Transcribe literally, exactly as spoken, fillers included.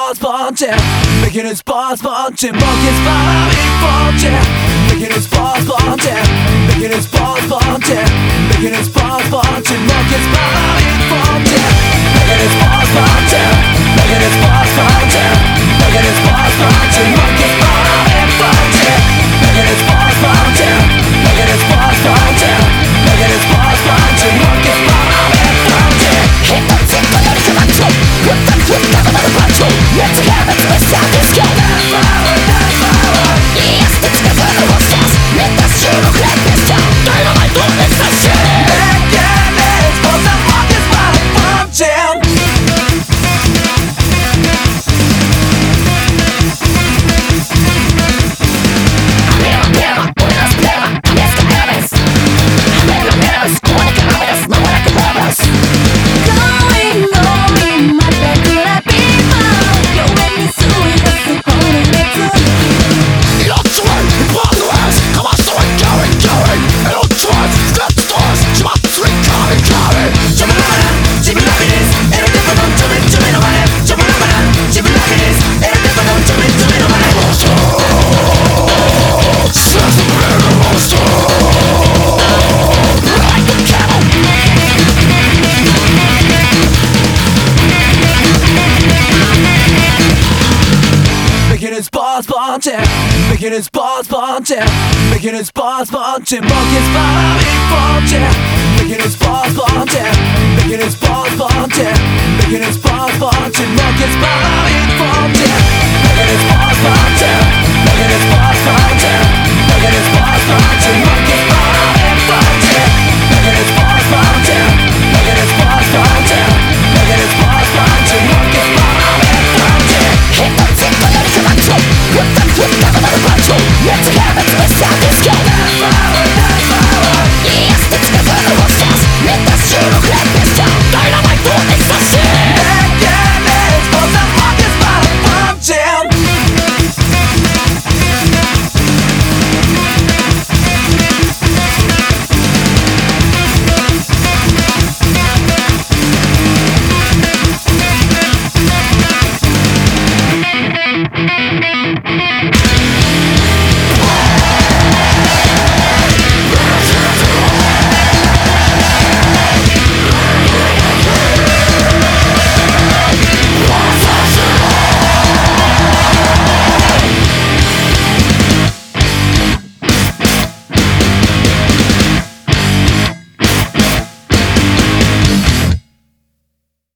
balls bunching, making his balls bunching, monkeys body bunching, making his balls bunching, making his balls bunching, making his balls bunching, monkeys body bunching, making his balls bunching, making his balls bunching, making his balls bunching, monkeys body bunching, making his balls bunching, making his balls bunching, making his balls bunching, monkeys body bunching. Hit the tip of your control. What the fuck never let it punch you. Let's have it to the sound is go. That's power, that's power. Yes, it's never the worst chance. Let the shoot of let this down. Dynamite, don't let the shit. Making his balls and monkeys body punching. Making his balls bunching, making his balls bunching, making his balls bunching, monkeys body bunching, making his balls bunching, making his balls bunching, making his balls bunching, monkeys body